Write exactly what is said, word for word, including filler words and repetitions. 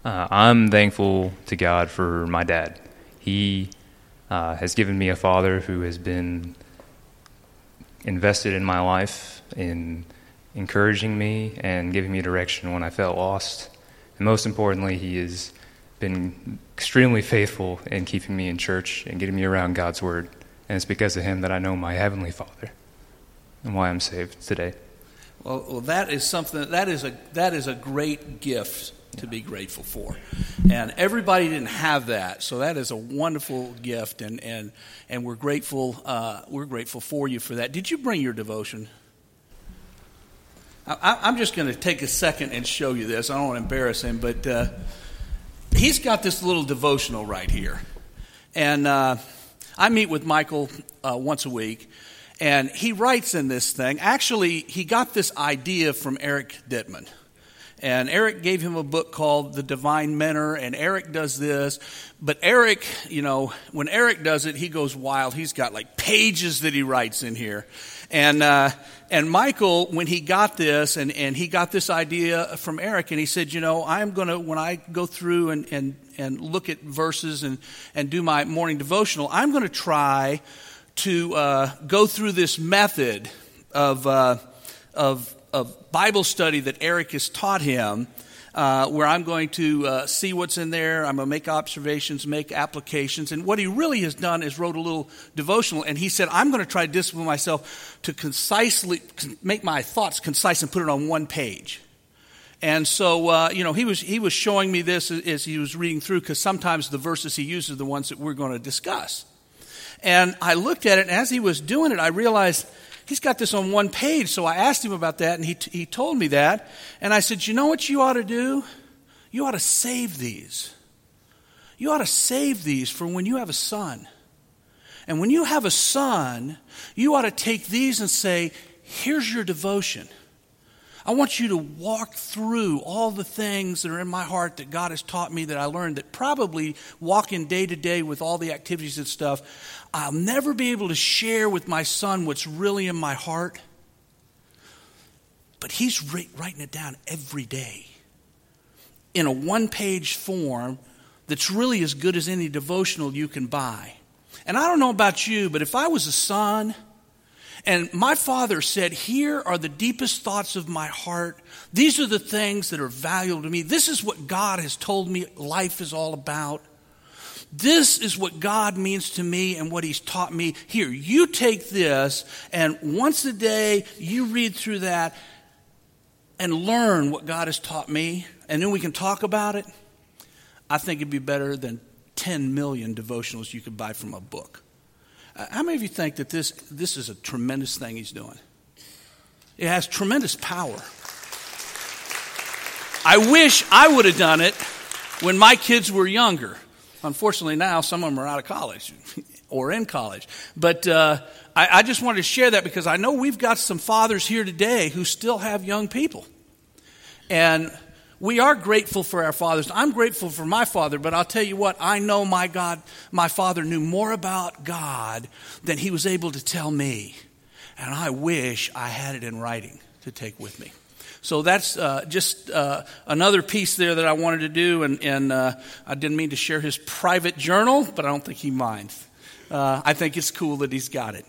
Uh, I'm thankful to God for my dad. He uh, has given me a father who has been invested in my life, in encouraging me and giving me direction when I felt lost. And most importantly, he has been extremely faithful in keeping me in church and getting me around God's Word. And it's because of him that I know my Heavenly Father and why I'm saved today. Well, well that is something, that is a that is a great gift to be grateful for. And everybody didn't have that, so that is a wonderful gift, and and, and we're grateful uh, we're grateful for you for that. Did you bring your devotion? I, I'm just going to take a second and show you this. I don't want to embarrass him, but uh, he's got this little devotional right here. And uh, I meet with Michael uh, once a week, and he writes in this thing. Actually, he got this idea from Eric Dittman. And Eric gave him a book called The Divine Mentor, and Eric does this. But Eric, you know, when Eric does it, he goes wild. He's got like pages that he writes in here. And uh, and Michael, when he got this, and, and he got this idea from Eric, and he said, you know, I'm going to, when I go through and, and, and look at verses and, and do my morning devotional, I'm going to try to uh, go through this method of uh, of of Bible study that Eric has taught him, uh, where I'm going to uh, see what's in there. I'm going to make observations, make applications. And what he really has done is wrote a little devotional. And he said, I'm going to try to discipline myself to concisely make my thoughts concise and put it on one page. And so, uh, you know, he was he was showing me this as he was reading through, because sometimes the verses he uses are the ones that we're going to discuss. And I looked at it, and as he was doing it, I realized he's got this on one page. So I asked him about that, and he he told me that. And I said, you know what you ought to do? You ought to save these. You ought to save these for when you have a son. And when you have a son, you ought to take these and say, here's your devotion. I want you to walk through all the things that are in my heart that God has taught me, that I learned, that probably walking day to day with all the activities and stuff, I'll never be able to share with my son what's really in my heart. But he's writing it down every day in a one-page form that's really as good as any devotional you can buy. And I don't know about you, but if I was a son and my father said, here are the deepest thoughts of my heart, these are the things that are valuable to me, this is what God has told me life is all about, this is what God means to me and what he's taught me. Here, you take this, and once a day you read through that and learn what God has taught me, and then we can talk about it. I think it'd be better than ten million devotionals you could buy from a book. Uh, how many of you think that this this is a tremendous thing he's doing? It has tremendous power. I wish I would have done it when my kids were younger. Unfortunately, now some of them are out of college or in college. But uh, I, I just wanted to share that because I know we've got some fathers here today who still have young people. And we are grateful for our fathers. I'm grateful for my father, but I'll tell you what, I know my God, my father knew more about God than he was able to tell me. And I wish I had it in writing to take with me. So that's uh, just uh, another piece there that I wanted to do. And, and uh, I didn't mean to share his private journal, but I don't think he minds. Uh, I think it's cool that he's got it.